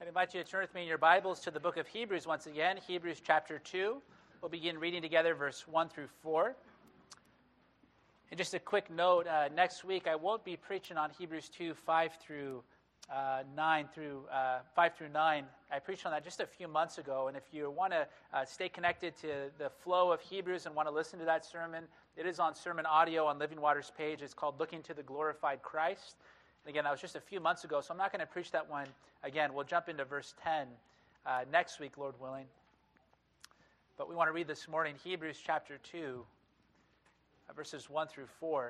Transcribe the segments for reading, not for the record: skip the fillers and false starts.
I invite you to turn with me in your Bibles to the book of Hebrews once again, Hebrews chapter 2. We'll begin reading together verse 1 through 4. And just a quick note, next week I won't be preaching on Hebrews 2, 5 through 9. I preached on that just a few months ago, and if you want to stay connected to the flow of Hebrews and want to listen to that sermon, it is on sermon audio on Living Waters page. It's called Looking to the Glorified Christ. And again, that was just a few months ago, so I'm not going to preach that one again. We'll jump into verse 10 next week, Lord willing. But we want to read this morning Hebrews chapter 2, verses 1 through 4.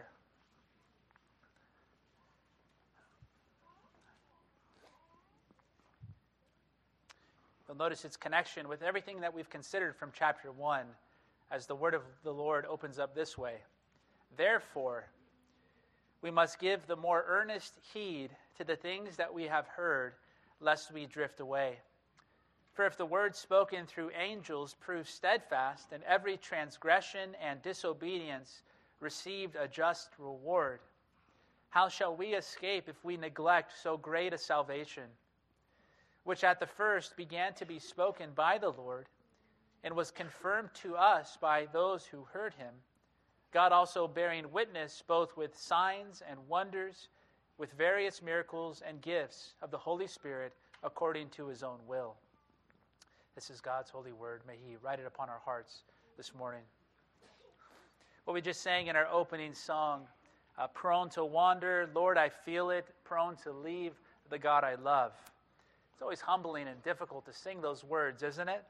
You'll notice its connection with everything that we've considered from chapter 1 as the word of the Lord opens up this way. Therefore, we must give the more earnest heed to the things that we have heard, lest we drift away. For if the word spoken through angels proved steadfast, and every transgression and disobedience received a just reward, how shall we escape if we neglect so great a salvation, which at the first began to be spoken by the Lord, and was confirmed to us by those who heard him, God also bearing witness both with signs and wonders, with various miracles and gifts of the Holy Spirit according to his own will. This is God's holy word. May he write it upon our hearts this morning. What we just sang in our opening song, prone to wander, Lord, I feel it, prone to leave the God I love. It's always humbling and difficult to sing those words, isn't it?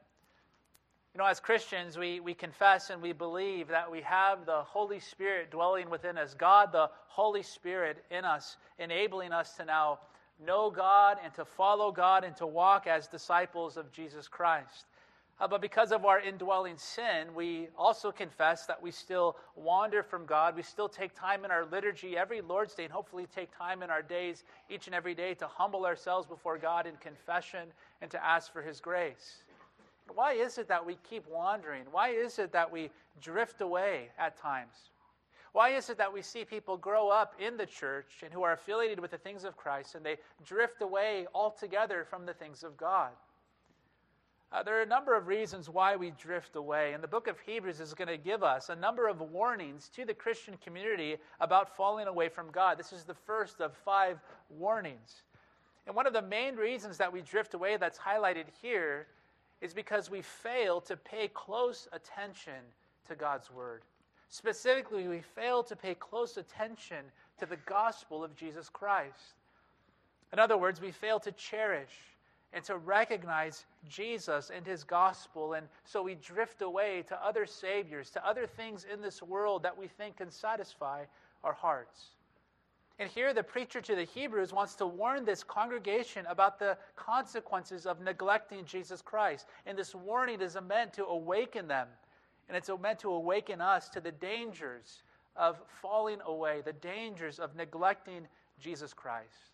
You know, as Christians, we confess and we believe that we have the Holy Spirit dwelling within us, God, the Holy Spirit in us, enabling us to now know God and to follow God and to walk as disciples of Jesus Christ. But because of our indwelling sin, we also confess that we still wander from God. We still take time in our liturgy every Lord's Day and hopefully take time in our days each and every day to humble ourselves before God in confession and to ask for his grace. Why is it that we keep wandering? Why is it that we drift away at times? Why is it that we see people grow up in the church and who are affiliated with the things of Christ and they drift away altogether from the things of God? There are a number of reasons why we drift away, and the book of Hebrews is going to give us a number of warnings to the Christian community about falling away from God. This is the first of 5 warnings. And one of the main reasons that we drift away that's highlighted here is because we fail to pay close attention to God's word. Specifically, we fail to pay close attention to the gospel of Jesus Christ. In other words, we fail to cherish and to recognize Jesus and his gospel, and so we drift away to other saviors, to other things in this world that we think can satisfy our hearts. And here the preacher to the Hebrews wants to warn this congregation about the consequences of neglecting Jesus Christ. And this warning is meant to awaken them, and it's meant to awaken us to the dangers of falling away, the dangers of neglecting Jesus Christ.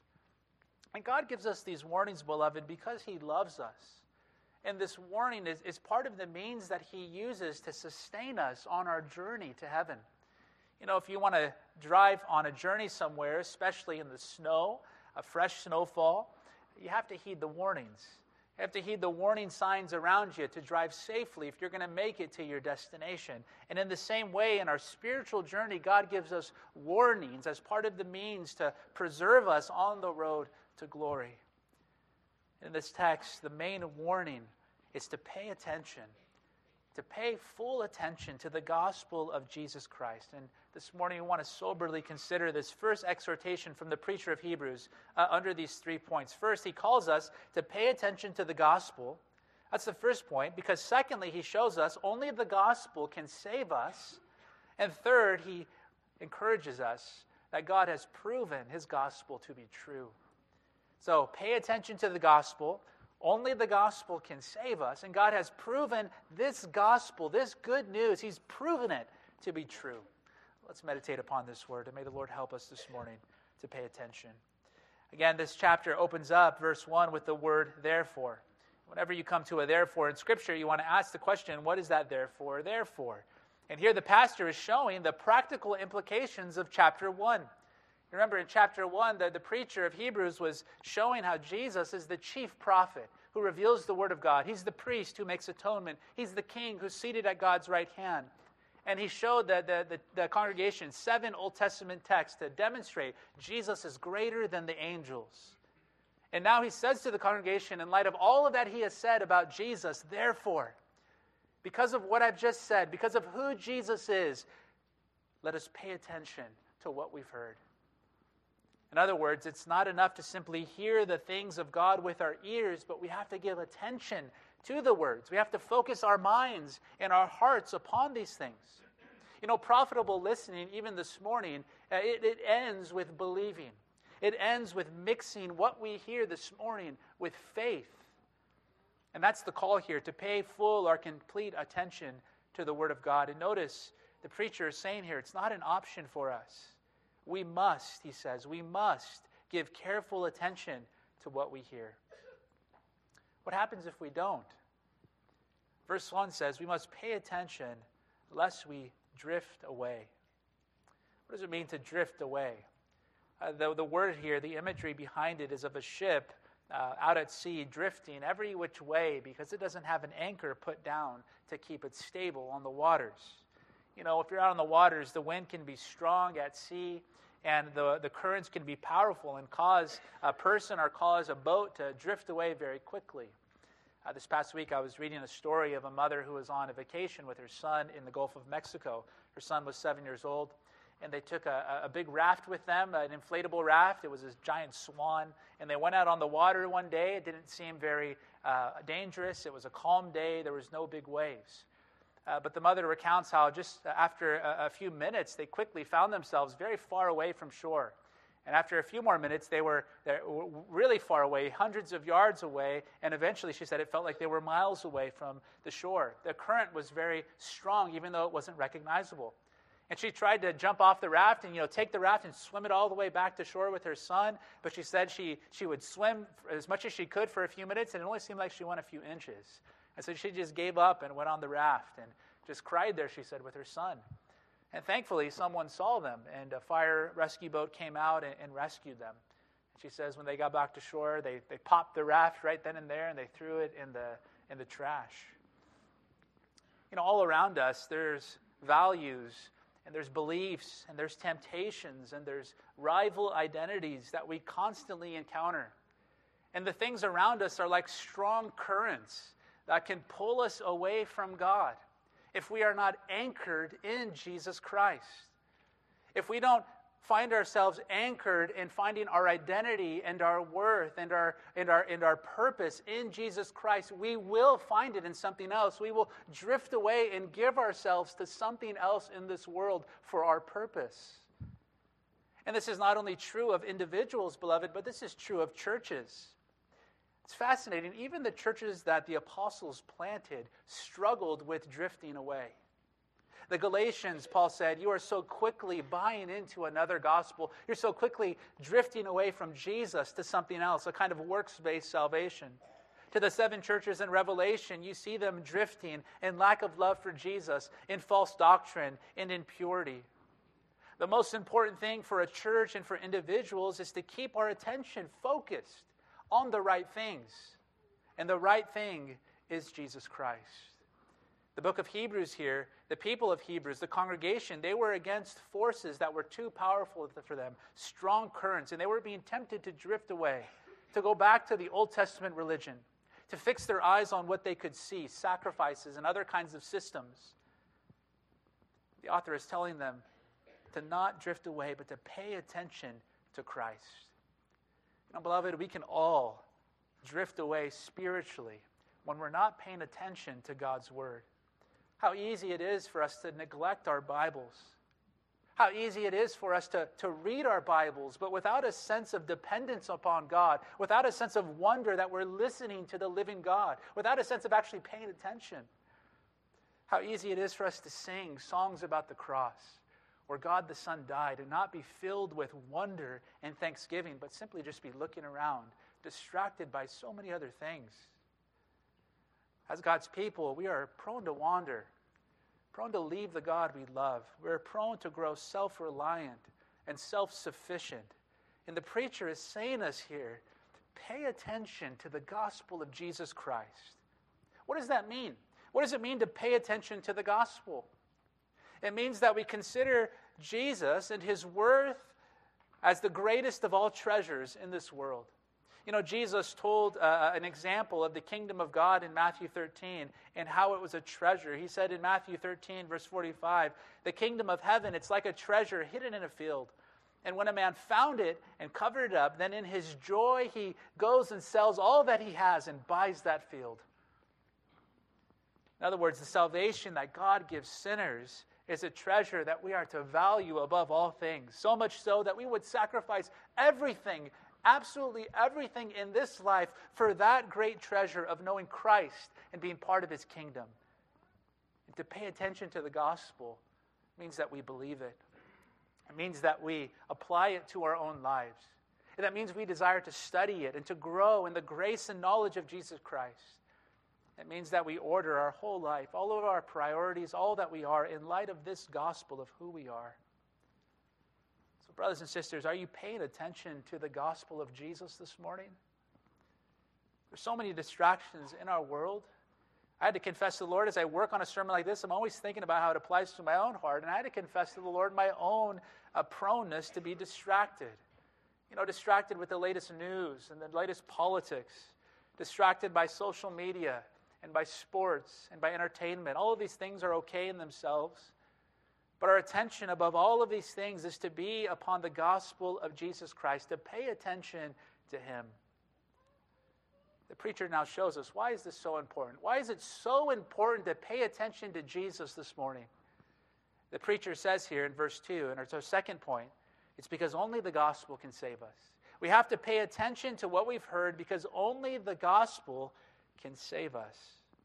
And God gives us these warnings, beloved, because he loves us. And this warning is part of the means that he uses to sustain us on our journey to heaven. You know, if you want to drive on a journey somewhere, especially in the snow, a fresh snowfall, you have to heed the warnings. You have to heed the warning signs around you to drive safely if you're going to make it to your destination. And in the same way, in our spiritual journey, God gives us warnings as part of the means to preserve us on the road to glory. In this text, the main warning is to pay attention, to pay full attention to the gospel of Jesus Christ. And this morning we want to soberly consider this first exhortation from the preacher of Hebrews under these 3 points. First, he calls us to pay attention to the gospel. That's the first point, because secondly, he shows us only the gospel can save us. And third, he encourages us that God has proven his gospel to be true. So pay attention to the gospel. Only the gospel can save us. And God has proven this gospel, this good news, he's proven it to be true. Let's meditate upon this word, and may the Lord help us this morning to pay attention. Again, this chapter opens up, verse 1, with the word therefore. Whenever you come to a therefore in Scripture, you want to ask the question, what is that therefore? Therefore. And here the pastor is showing the practical implications of chapter 1. Remember in chapter 1, the preacher of Hebrews was showing how Jesus is the chief prophet who reveals the word of God. He's the priest who makes atonement. He's the king who's seated at God's right hand. And he showed the congregation 7 Old Testament texts to demonstrate Jesus is greater than the angels. And now he says to the congregation, in light of all of that he has said about Jesus, therefore, because of what I've just said, because of who Jesus is, let us pay attention to what we've heard. In other words, it's not enough to simply hear the things of God with our ears, but we have to give attention to the words. We have to focus our minds and our hearts upon these things. You know, profitable listening, even this morning, it ends with believing. It ends with mixing what we hear this morning with faith. And that's the call here, to pay full or complete attention to the Word of God. And notice the preacher is saying here, it's not an option for us. We must, he says, we must give careful attention to what we hear. What happens if we don't? Verse 1 says, we must pay attention lest we drift away. What does it mean to drift away? The word here, the imagery behind it is of a ship out at sea, drifting every which way because it doesn't have an anchor put down to keep it stable on the waters. You know, if you're out on the waters, the wind can be strong at sea, and the currents can be powerful and cause a person or cause a boat to drift away very quickly. This past week, I was reading a story of a mother who was on a vacation with her son in the Gulf of Mexico. Her son was 7 years old, and they took a big raft with them, an inflatable raft. It was this giant swan, and they went out on the water one day. It didn't seem very dangerous. It was a calm day. There was no big waves. But the mother recounts how just after a few minutes, they quickly found themselves very far away from shore. And after a few more minutes, they were really far away, hundreds of yards away, and eventually, she said, it felt like they were miles away from the shore. The current was very strong, even though it wasn't recognizable. And she tried to jump off the raft and, take the raft and swim it all the way back to shore with her son, but she said she would swim as much as she could for a few minutes, and it only seemed like she went a few inches. And so she just gave up and went on the raft and just cried there, she said, with her son. And thankfully, someone saw them, and a fire rescue boat came out and rescued them. And she says when they got back to shore, they popped the raft right then and there, and they threw it in the trash. All around us, there's values, and there's beliefs, and there's temptations, and there's rival identities that we constantly encounter. And the things around us are like strong currents that can pull us away from God if we are not anchored in Jesus Christ. If we don't find ourselves anchored in finding our identity and our worth and our purpose in Jesus Christ, we will find it in something else. We will drift away and give ourselves to something else in this world for our purpose. And this is not only true of individuals, beloved, but this is true of churches. It's fascinating. Even the churches that the apostles planted struggled with drifting away. The Galatians, Paul said, you are so quickly buying into another gospel. You're so quickly drifting away from Jesus to something else, a kind of works-based salvation. To the 7 churches in Revelation, you see them drifting in lack of love for Jesus, in false doctrine, and in purity. The most important thing for a church and for individuals is to keep our attention focused on the right things. And the right thing is Jesus Christ. The book of Hebrews here, the people of Hebrews, the congregation, they were against forces that were too powerful for them, strong currents, and they were being tempted to drift away, to go back to the Old Testament religion, to fix their eyes on what they could see, sacrifices and other kinds of systems. The author is telling them to not drift away, but to pay attention to Christ. Beloved, we can all drift away spiritually when we're not paying attention to God's Word. How easy it is for us to neglect our Bibles. How easy it is for us to read our Bibles, but without a sense of dependence upon God, without a sense of wonder that we're listening to the living God, without a sense of actually paying attention. How easy it is for us to sing songs about the cross, where God the Son died, and not be filled with wonder and thanksgiving, but simply just be looking around, distracted by so many other things. As God's people, we are prone to wander, prone to leave the God we love. We're prone to grow self-reliant and self-sufficient. And the preacher is saying us here, pay attention to the gospel of Jesus Christ. What does that mean? What does it mean to pay attention to the gospel? It means that we consider Jesus and his worth as the greatest of all treasures in this world. You know, Jesus told an example of the kingdom of God in Matthew 13 and how it was a treasure. He said in Matthew 13, verse 45, the kingdom of heaven, it's like a treasure hidden in a field. And when a man found it and covered it up, then in his joy he goes and sells all that he has and buys that field. In other words, the salvation that God gives sinners is a treasure that we are to value above all things. So much so that we would sacrifice everything, absolutely everything in this life for that great treasure of knowing Christ and being part of his kingdom. And to pay attention to the gospel means that we believe it. It means that we apply it to our own lives. And that means we desire to study it and to grow in the grace and knowledge of Jesus Christ. It means that we order our whole life, all of our priorities, all that we are, in light of this gospel of who we are. So, brothers and sisters, are you paying attention to the gospel of Jesus this morning? There's so many distractions in our world. I had to confess to the Lord as I work on a sermon like this, I'm always thinking about how it applies to my own heart. And I had to confess to the Lord my own proneness to be distracted. You know, distracted with the latest news and the latest politics. Distracted by social media and by sports and by entertainment. All of these things are okay in themselves. But our attention above all of these things is to be upon the gospel of Jesus Christ, to pay attention to him. The preacher now shows us, why is this so important? Why is it so important to pay attention to Jesus this morning? The preacher says here in verse 2, and it's our second point, it's because only the gospel can save us. We have to pay attention to what we've heard because only the gospel can save us.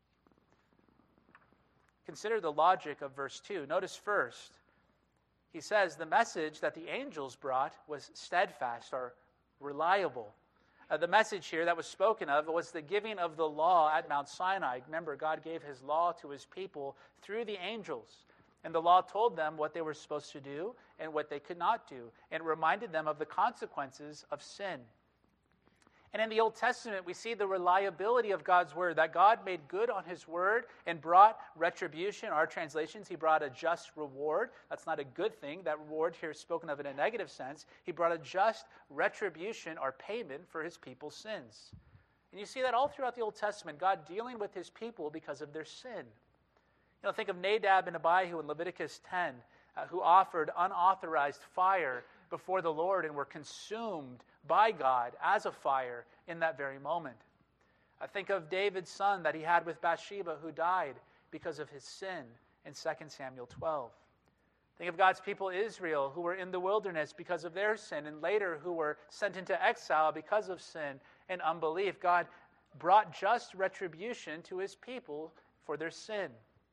Consider the logic of verse 2. Notice first, he says the message that the angels brought was steadfast or reliable. The message here that was spoken of was the giving of the law at Mount Sinai. Remember, God gave his law to his people through the angels. And the law told them what they were supposed to do and what they could not do, and reminded them of the consequences of sin. And in the Old Testament, we see the reliability of God's word, that God made good on his word and brought retribution. Our translations, he brought a just reward. That's not a good thing. That reward here is spoken of in a negative sense. He brought a just retribution or payment for his people's sins. And you see that all throughout the Old Testament, God dealing with his people because of their sin. You know, think of Nadab and Abihu in Leviticus 10, who offered unauthorized fire before the Lord and were consumed by God as a fire in that very moment. I think of David's son that he had with Bathsheba, who died because of his sin in 2 Samuel 12. Think of God's people Israel, who were in the wilderness because of their sin, and later who were sent into exile because of sin and unbelief. God brought just retribution to his people for their sin.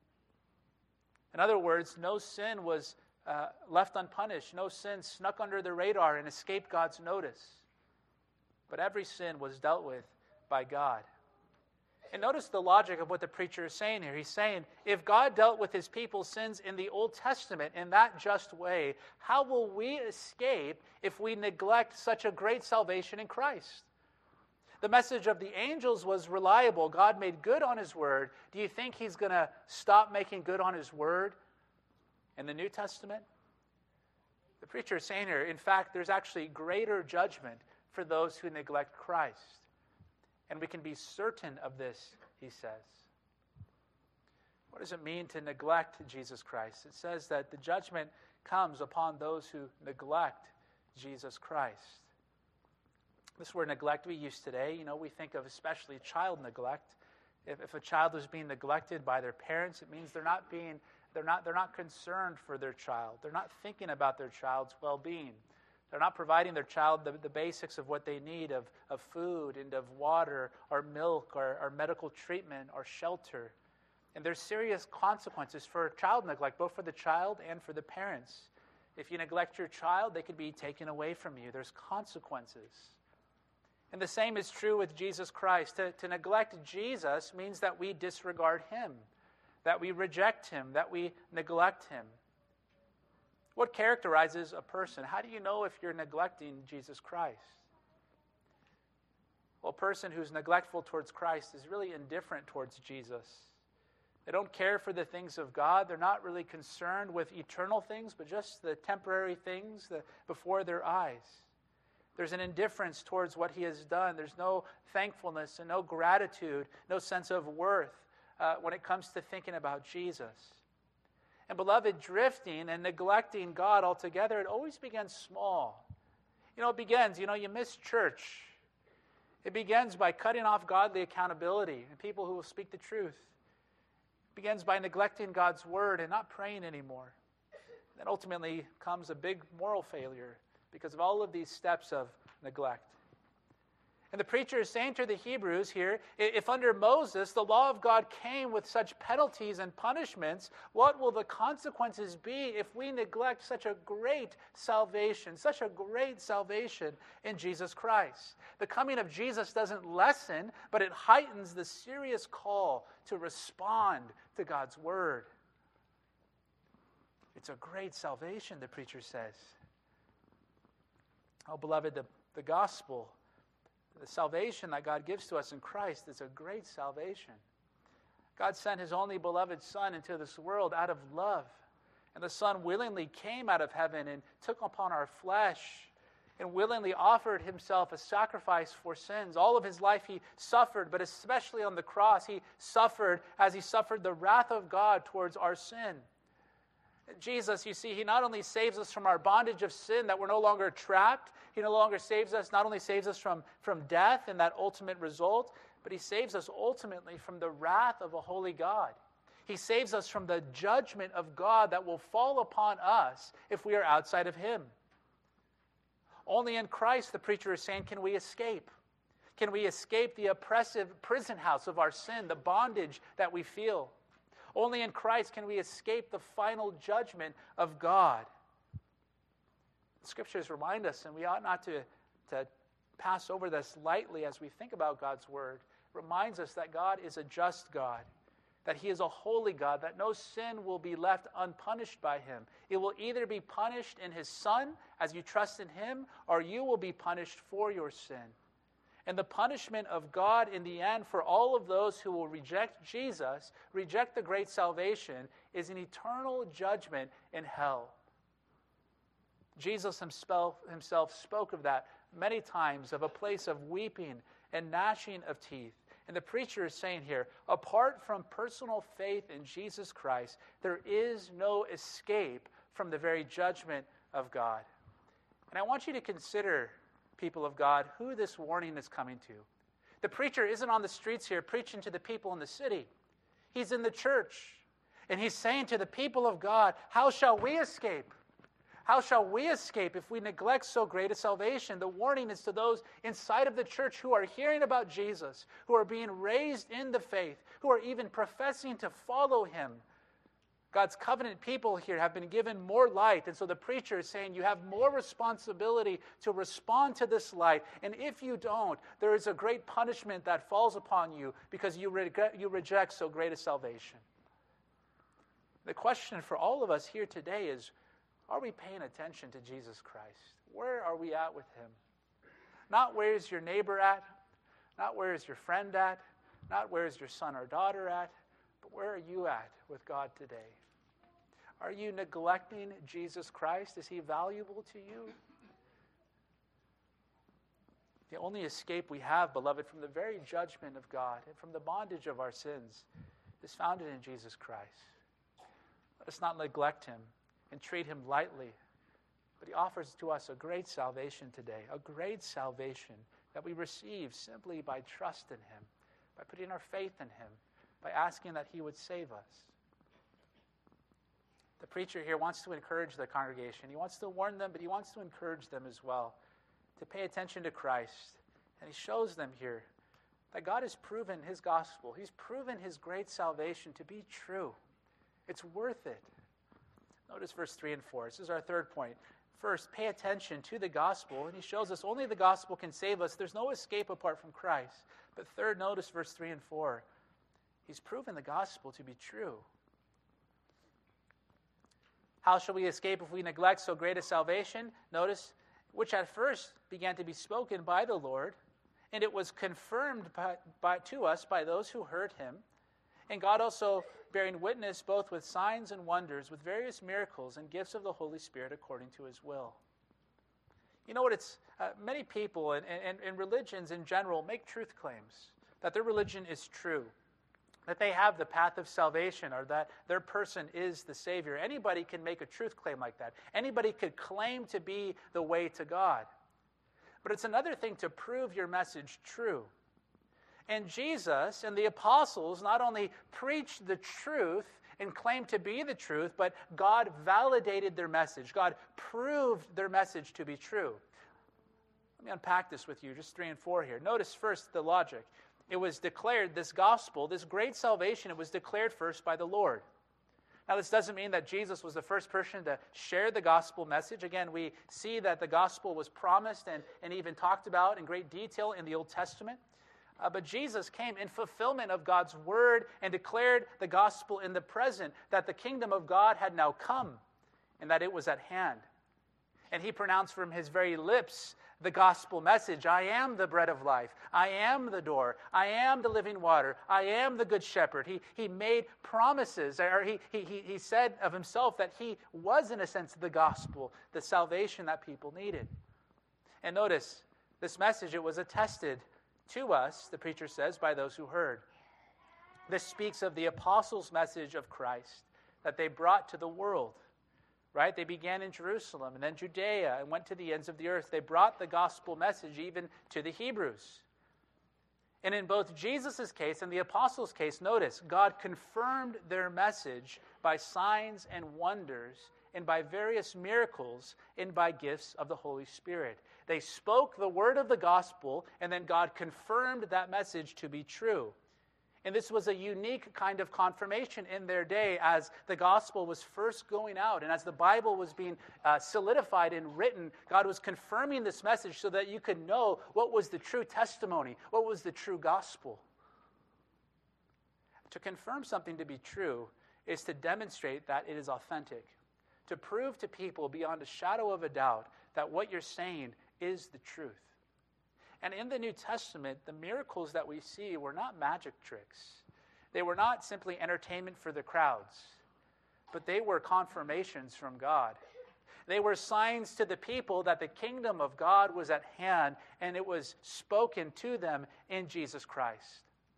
In other words, no sin was left unpunished. No sin snuck under the radar and escaped God's notice. But every sin was dealt with by God. And notice the logic of what the preacher is saying here. He's saying, if God dealt with his people's sins in the Old Testament in that just way, how will we escape if we neglect such a great salvation in Christ? The message of the angels was reliable. God made good on his word. Do you think he's going to stop making good on his word in the New Testament? The preacher is saying here, in fact, there's actually greater judgment for those who neglect Christ. And we can be certain of this, he says. What does it mean to neglect Jesus Christ? It says that the judgment comes upon those who neglect Jesus Christ. This word neglect we use today, we think of especially child neglect. If a child is being neglected by their parents, it means they're not concerned for their child. They're not thinking about their child's well-being. They're not providing their child the basics of what they need of food and of water or milk or medical treatment or shelter. And there's serious consequences for child neglect, both for the child and for the parents. If you neglect your child, they could be taken away from you. There's consequences. And the same is true with Jesus Christ. To neglect Jesus means that we disregard him, that we reject him, that we neglect him. What characterizes a person? How do you know if you're neglecting Jesus Christ? Well, a person who's neglectful towards Christ is really indifferent towards Jesus. They don't care for the things of God. They're not really concerned with eternal things, but just the temporary things before their eyes. There's an indifference towards what he has done. There's no thankfulness and no gratitude, no sense of worth when it comes to thinking about Jesus. And beloved, drifting and neglecting God altogether, it always begins small. It begins, you miss church. It begins by cutting off godly accountability and people who will speak the truth. It begins by neglecting God's word and not praying anymore. Then ultimately comes a big moral failure because of all of these steps of neglect. And the preacher is saying to the Hebrews here, if under Moses the law of God came with such penalties and punishments, what will the consequences be if we neglect such a great salvation in Jesus Christ? The coming of Jesus doesn't lessen, but it heightens the serious call to respond to God's word. It's a great salvation, the preacher says. Oh, beloved, the gospel, the salvation that God gives to us in Christ is a great salvation. God sent his only beloved Son into this world out of love. And the Son willingly came out of heaven and took upon our flesh and willingly offered himself a sacrifice for sins. All of his life he suffered, but especially on the cross, he suffered as he suffered the wrath of God towards our sin. Jesus, you see, he not only saves us from our bondage of sin, that we're no longer trapped. He no longer not only saves us from death and that ultimate result, but he saves us ultimately from the wrath of a holy God. He saves us from the judgment of God that will fall upon us if we are outside of him. Only in Christ, the preacher is saying, can we escape. Can we escape the oppressive prison house of our sin, the bondage that we feel? Only in Christ can we escape the final judgment of God. The Scriptures remind us, and we ought not to pass over this lightly as we think about God's word. It reminds us that God is a just God, that he is a holy God, that no sin will be left unpunished by him. It will either be punished in his Son as you trust in him, or you will be punished for your sin. And the punishment of God in the end for all of those who will reject Jesus, reject the great salvation, is an eternal judgment in hell. Jesus himself spoke of that many times, of a place of weeping and gnashing of teeth. And the preacher is saying here, apart from personal faith in Jesus Christ, there is no escape from the very judgment of God. And I want you to consider, people of God, who this warning is coming to. The preacher isn't on the streets here preaching to the people in the city. He's in the church. And he's saying to the people of God, how shall we escape? How shall we escape if we neglect so great a salvation? The warning is to those inside of the church who are hearing about Jesus, who are being raised in the faith, who are even professing to follow him. God's covenant people here have been given more light, and so the preacher is saying you have more responsibility to respond to this light, and if you don't, there is a great punishment that falls upon you because you reject so great a salvation. The question for all of us here today is, are we paying attention to Jesus Christ? Where are we at with him? Not where is your neighbor at, not where is your friend at, not where is your son or daughter at, but where are you at with God today? Are you neglecting Jesus Christ? Is he valuable to you? The only escape we have, beloved, from the very judgment of God and from the bondage of our sins is founded in Jesus Christ. Let us not neglect him and treat him lightly, but he offers to us a great salvation today, a great salvation that we receive simply by trust in him, by putting our faith in him, by asking that he would save us. The preacher here wants to encourage the congregation. He wants to warn them, but he wants to encourage them as well to pay attention to Christ. And he shows them here that God has proven his gospel. He's proven his great salvation to be true. It's worth it. Notice verse 3 and 4. This is our third point. First, pay attention to the gospel. And he shows us only the gospel can save us. There's no escape apart from Christ. But third, notice verse 3 and 4. He's proven the gospel to be true. How shall we escape if we neglect so great a salvation? Notice, which at first began to be spoken by the Lord, and it was confirmed to us by those who heard him, and God also bearing witness both with signs and wonders, with various miracles and gifts of the Holy Spirit according to his will. You know what? It's many people and religions in general make truth claims that their religion is true, that they have the path of salvation, or that their person is the Savior. Anybody can make a truth claim like that. Anybody could claim to be the way to God. But it's another thing to prove your message true. And Jesus and the apostles not only preached the truth and claimed to be the truth, but God validated their message. God proved their message to be true. Let me unpack this with you, just 3 and 4 here. Notice first the logic. It was declared, this gospel, this great salvation, it was declared first by the Lord. Now, this doesn't mean that Jesus was the first person to share the gospel message. Again, we see that the gospel was promised and even talked about in great detail in the Old Testament. But Jesus came in fulfillment of God's word and declared the gospel in the present, that the kingdom of God had now come and that it was at hand. And he pronounced from his very lips the gospel message. I am the bread of life. I am the door. I am the living water. I am the good shepherd. He made promises, or he said of himself that he was, in a sense, the gospel, the salvation that people needed. And notice, this message, it was attested to us, the preacher says, by those who heard. This speaks of the apostles' message of Christ that they brought to the world. Right? They began in Jerusalem and then Judea and went to the ends of the earth. They brought the gospel message even to the Hebrews. And in both Jesus' case and the apostles' case, notice, God confirmed their message by signs and wonders and by various miracles and by gifts of the Holy Spirit. They spoke the word of the gospel, and then God confirmed that message to be true. And this was a unique kind of confirmation in their day as the gospel was first going out and as the Bible was being solidified and written. God was confirming this message so that you could know what was the true testimony, what was the true gospel. To confirm something to be true is to demonstrate that it is authentic, to prove to people beyond a shadow of a doubt that what you're saying is the truth. And in the New Testament, the miracles that we see were not magic tricks. They were not simply entertainment for the crowds, but they were confirmations from God. They were signs to the people that the kingdom of God was at hand, and it was spoken to them in Jesus Christ.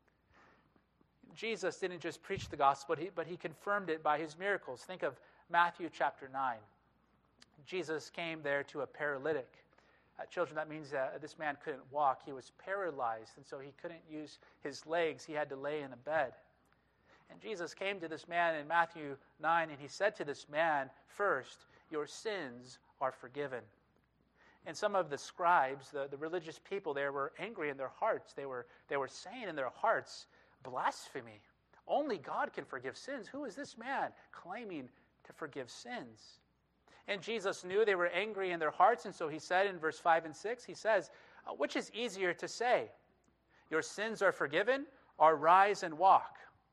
Jesus didn't just preach the gospel, but he confirmed it by his miracles. Think of Matthew chapter 9. Jesus came there to a paralytic. Children, that means that this man couldn't walk. He was paralyzed, and so he couldn't use his legs. He had to lay in a bed. And Jesus came to this man in Matthew 9, and he said to this man, first, your sins are forgiven. And some of the scribes, the religious people there, were angry in their hearts. They were saying in their hearts, blasphemy. Only God can forgive sins. Who is this man claiming to forgive sins? And Jesus knew they were angry in their hearts, and so he said in verse 5 and 6, he says, which is easier to say, your sins are forgiven, or rise and walk?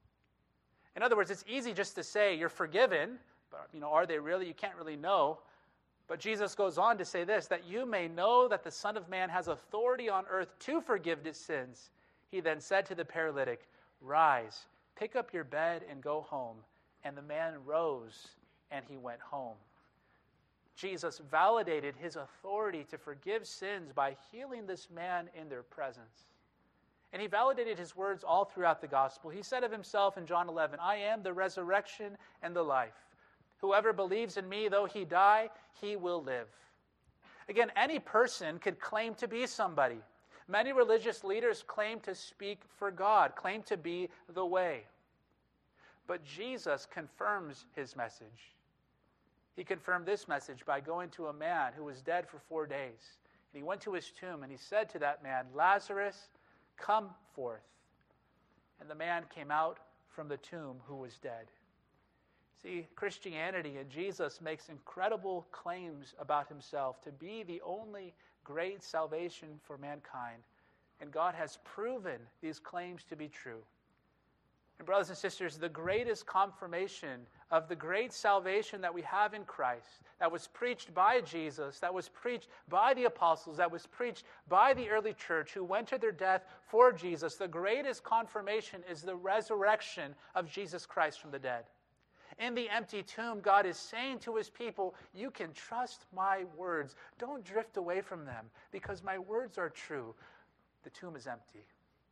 In other words, it's easy just to say you're forgiven, but are they really? You can't really know. But Jesus goes on to say this, that you may know that the Son of Man has authority on earth to forgive his sins. He then said to the paralytic, rise, pick up your bed and go home. And the man rose and he went home. Jesus validated his authority to forgive sins by healing this man in their presence. And he validated his words all throughout the gospel. He said of himself in John 11, I am the resurrection and the life. Whoever believes in me, though he die, he will live. Again, any person could claim to be somebody. Many religious leaders claim to speak for God, claim to be the way. But Jesus confirms his message. He confirmed this message by going to a man who was dead for 4 days. And he went to his tomb and he said to that man, Lazarus, come forth. And the man came out from the tomb who was dead. See, Christianity and Jesus makes incredible claims about himself to be the only great salvation for mankind. And God has proven these claims to be true. And brothers and sisters, the greatest confirmation of the great salvation that we have in Christ, that was preached by Jesus, that was preached by the apostles, that was preached by the early church who went to their death for Jesus, the greatest confirmation is the resurrection of Jesus Christ from the dead. In the empty tomb, God is saying to his people, you can trust my words. Don't drift away from them because my words are true. The tomb is empty.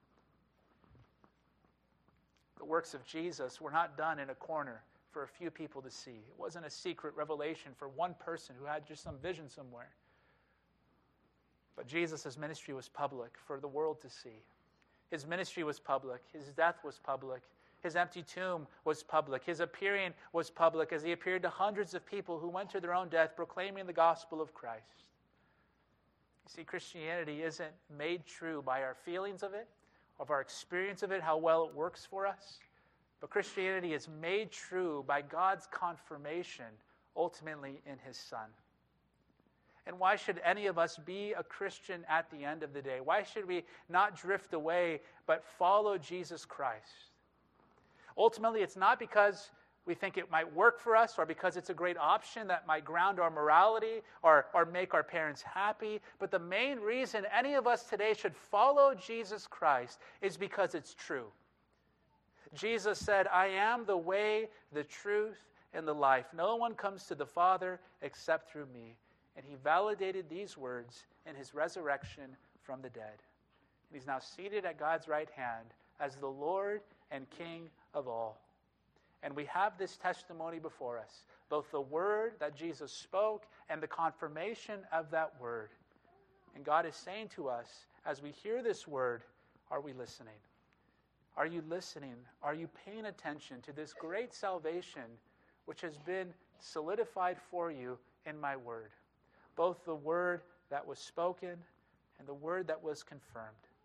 The works of Jesus were not done in a corner for a few people to see. It wasn't a secret revelation for one person who had just some vision somewhere. But Jesus' ministry was public for the world to see. His ministry was public. His death was public. His empty tomb was public. His appearing was public as he appeared to hundreds of people who went to their own death proclaiming the gospel of Christ. You see, Christianity isn't made true by our feelings of it, of our experience of it, how well it works for us. But Christianity is made true by God's confirmation, ultimately in his Son. And why should any of us be a Christian at the end of the day? Why should we not drift away, but follow Jesus Christ? Ultimately, it's not because we think it might work for us or because it's a great option that might ground our morality or make our parents happy. But the main reason any of us today should follow Jesus Christ is because it's true. Jesus said, I am the way, the truth, and the life. No one comes to the Father except through me. And he validated these words in his resurrection from the dead. And he's now seated at God's right hand as the Lord and King of all. And we have this testimony before us, both the word that Jesus spoke and the confirmation of that word. And God is saying to us, as we hear this word, are we listening? Are you listening? Are you paying attention to this great salvation which has been solidified for you in my word? Both the word that was spoken and the word that was confirmed.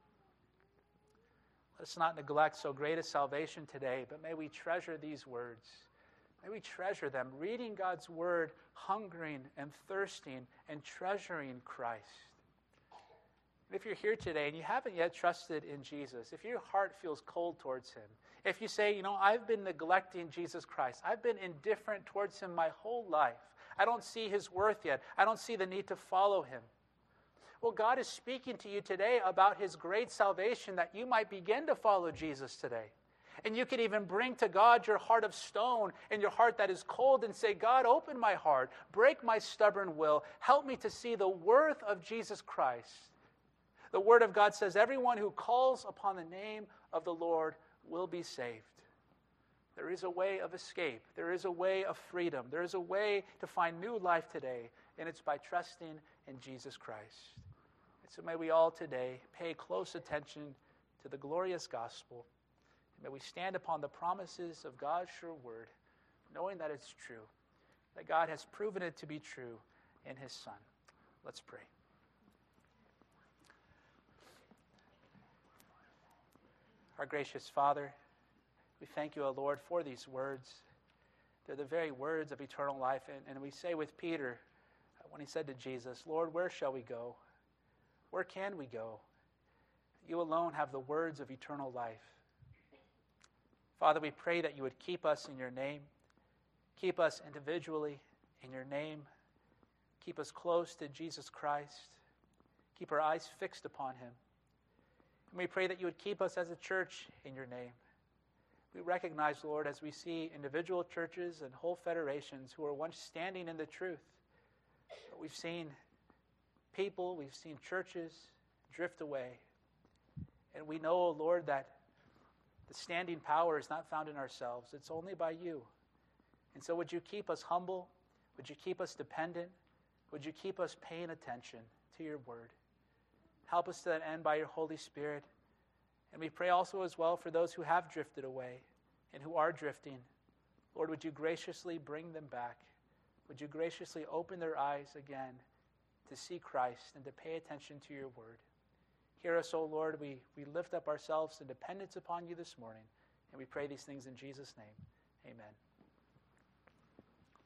Let's not neglect so great a salvation today, but may we treasure these words. May we treasure them, reading God's word, hungering and thirsting and treasuring Christ. And if you're here today and you haven't yet trusted in Jesus, if your heart feels cold towards him, if you say, I've been neglecting Jesus Christ, I've been indifferent towards him my whole life, I don't see his worth yet, I don't see the need to follow him. Well, God is speaking to you today about his great salvation that you might begin to follow Jesus today. And you can even bring to God your heart of stone and your heart that is cold and say, God, open my heart, break my stubborn will, help me to see the worth of Jesus Christ. The Word of God says, everyone who calls upon the name of the Lord will be saved. There is a way of escape. There is a way of freedom. There is a way to find new life today, and it's by trusting in Jesus Christ. And so may we all today pay close attention to the glorious gospel. May we stand upon the promises of God's sure word, knowing that it's true, that God has proven it to be true in his Son. Let's pray. Our gracious Father, we thank you, O Lord, for these words. They're the very words of eternal life. And we say with Peter, when he said to Jesus, Lord, where shall we go? Where can we go? You alone have the words of eternal life. Father, we pray that you would keep us in your name. Keep us individually in your name. Keep us close to Jesus Christ. Keep our eyes fixed upon him. And we pray that you would keep us as a church in your name. We recognize, Lord, as we see individual churches and whole federations who are once standing in the truth, but we've seen people, we've seen churches drift away. And we know, O Lord, that the standing power is not found in ourselves. It's only by you. And so would you keep us humble? Would you keep us dependent? Would you keep us paying attention to your word? Help us to that end by your Holy Spirit. And we pray also as well for those who have drifted away and who are drifting. Lord, would you graciously bring them back? Would you graciously open their eyes again to see Christ and to pay attention to your word? Hear us, O Lord. We lift up ourselves in dependence upon you this morning. And we pray these things in Jesus' name. Amen.